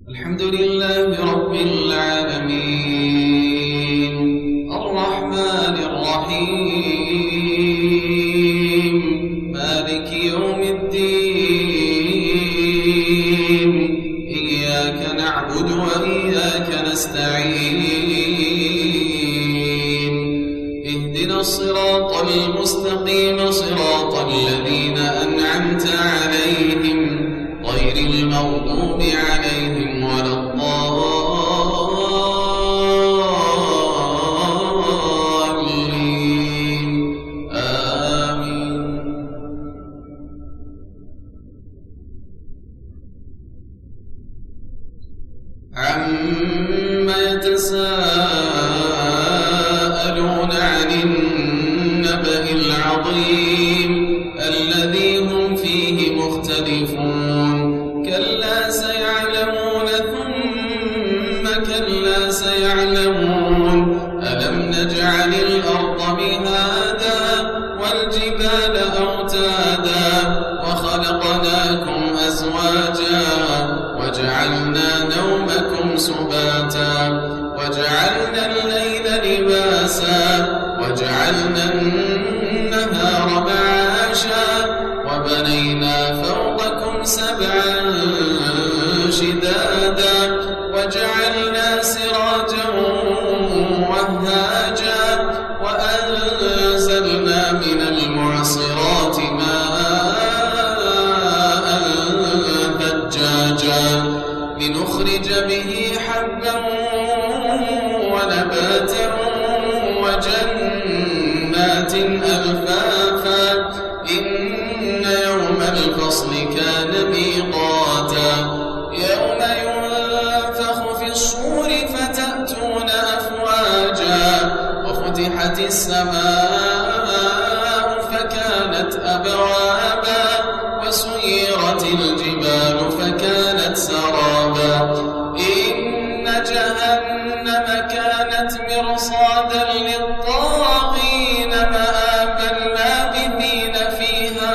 الحمد لله رب العالمين الرحمن الرحيم مالك يوم الدين إياك نعبد وإياك نستعين اهدنا الصراط المستقيم صراط الذين أنعمت عليهم غير المغضوب عليهم ولا الضالين آمين. عما يتساءلون عن النبأ العظيم الذي هم فيه مختلفون كلا سيعلمون ثم كلا سيعلمون ألم نجعل الأرض مهادا والجبال أوتادا وخلقناكم أزواجا وجعلنا نومكم سباتا وجعلنا الليل لباسا وجعلنا النهار معاشا وبنينا فوقكم سبعا شدادا وجعلنا سراجا وهاجا وأنزلنا من المعصرات ماء ثجاجا لنخرج به حبا ونباتا وجنات ألفافا إن يوم الفصل كان ميقاتا يوم ينفخ في الصور فتأتون أفواجا وفتحت السماء فكانت أبوابا وسيرت الجبال فكانت سرابا إن جهنم كانت مرصادا للطاغين مآبا لابثين فيها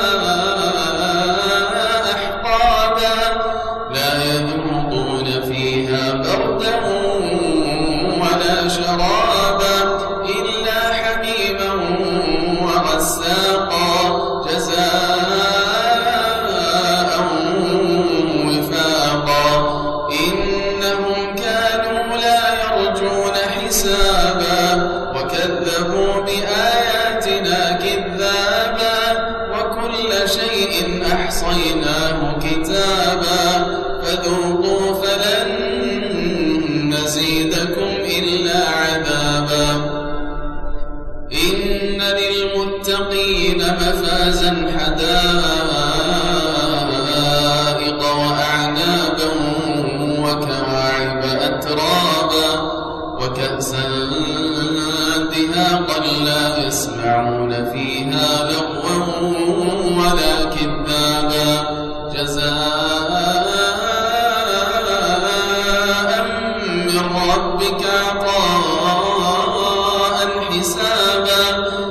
أحقابا لا يذوقون فيها بردا ولا شرابا إلا حميما وغساقا جزاء وفاقا إنهم كانوا لا يرجون حسابا وكذبوا بآياتنا كذابا وكل شيء أحصيناه كتابا فذوقوا فلن نزيدكم إلا عذابا إن للمتقين مفازا حدائق وأعنابا وكواعب أترابا وكأسا دهاقا لا يسمعون فيها لغوا ولا كذابا جزاء من ربك عطاء حسابا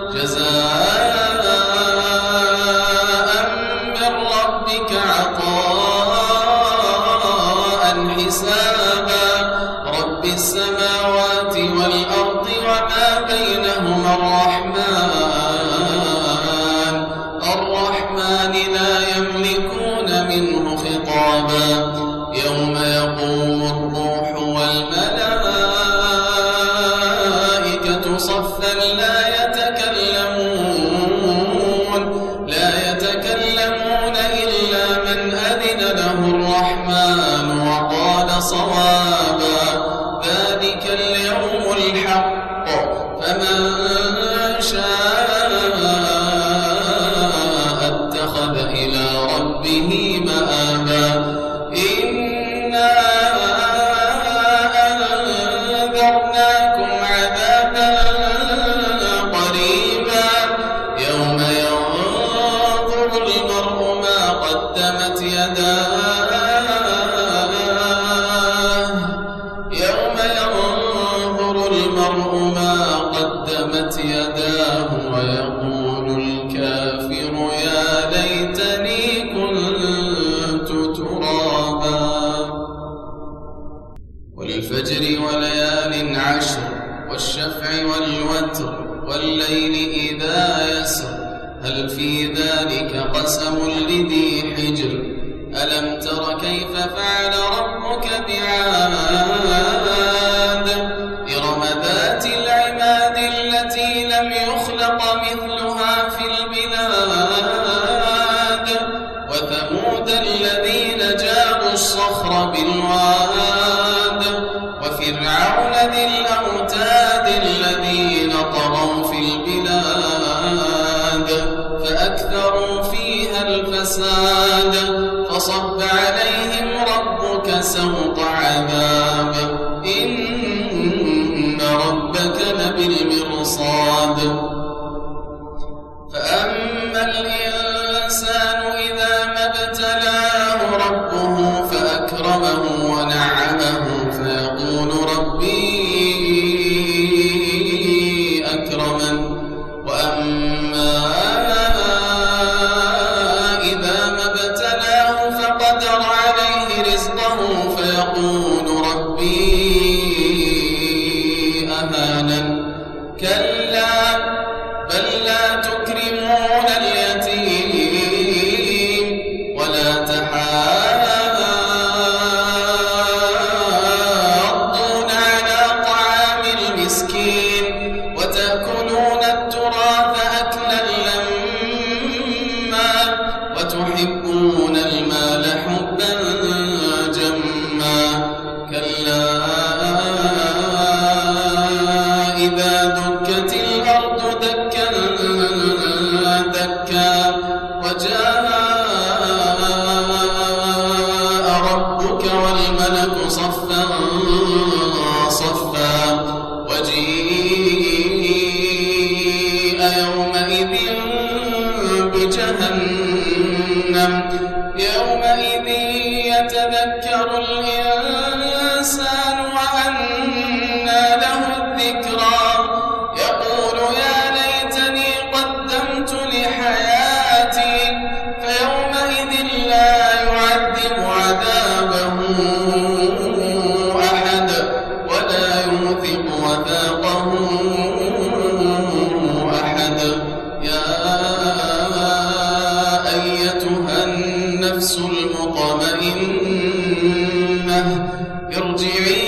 جزاء من ربك عطاء حسابا رب السماوات والأرض وما بينهما الرحمن لا يملكون منه خطابا يوم يقوم الروح والملائكة صفا لا يتكلمون إلا من أذن له الرحمن وقال صوابا ذلك اليوم الحق فمن شاء اتخذ إلى ربه مآبا إنا أنذرناكم عذابا قريبا يوم ينظر المرء ما قدمت يداه والفجر وليال عشر والشفع والوتر والليل إذا يسر هل في ذلك قسم لذي حجر ألم تر كيف فعل ربك بعاد إرم ذات العماد التي لم يخلق مثلها في البلاد وثمود الذين جابوا الصخر بالواد وفرعون ذي الأوتاد الذين طغوا في البلاد فأكثروا فيها الفساد فصب عليهم ربك سوط عذاب إن ربك لبالمرصاد فأما الإنسان إذا ما ابتلاه ربه فأكرمه ونعمه فيقول ربي أكرمن وأما إذا ما ابتلاه فقدر عليه رزقه فيقول ربي أهانن كلا بل لا تكرمون اليتيم ولا تحاضون على طعام المسكين وتأكلون التراث أكلا لما وتحبون المال حبا جما كلا إذا دكت الأرض دكا دكا وجاء ربك والملك صفا صفا وجيء يومئذ بجهنم يومئذ يتذكر الإنسان وأنى له الذكرى يقول يا ليتني قدمت لحياتي فيومئذ لا يعذب عذابه أحد ولا يوثق وثاقه أحد يا أيتها النفس المطمئنة ارجعي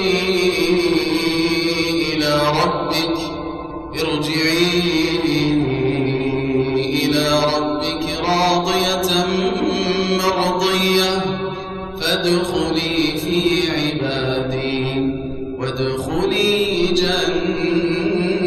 إلى ربك راضية مرضية فادخلي في عبادي وادخلي جنتي